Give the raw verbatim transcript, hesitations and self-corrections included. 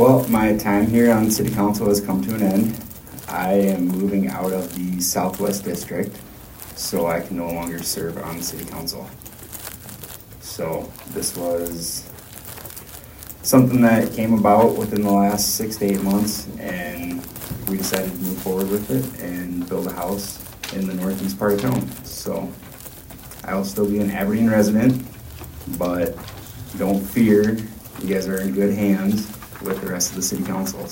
Well, my time here on city council has come to an end. I am moving out of the Southwest District, so I can no longer serve on the city council. So this was something that came about within the last six to eight months, and we decided to move forward with it and build a house in the northeast part of town. So I will still be an Aberdeen resident, but don't fear, you guys are in good hands with the rest of the city council.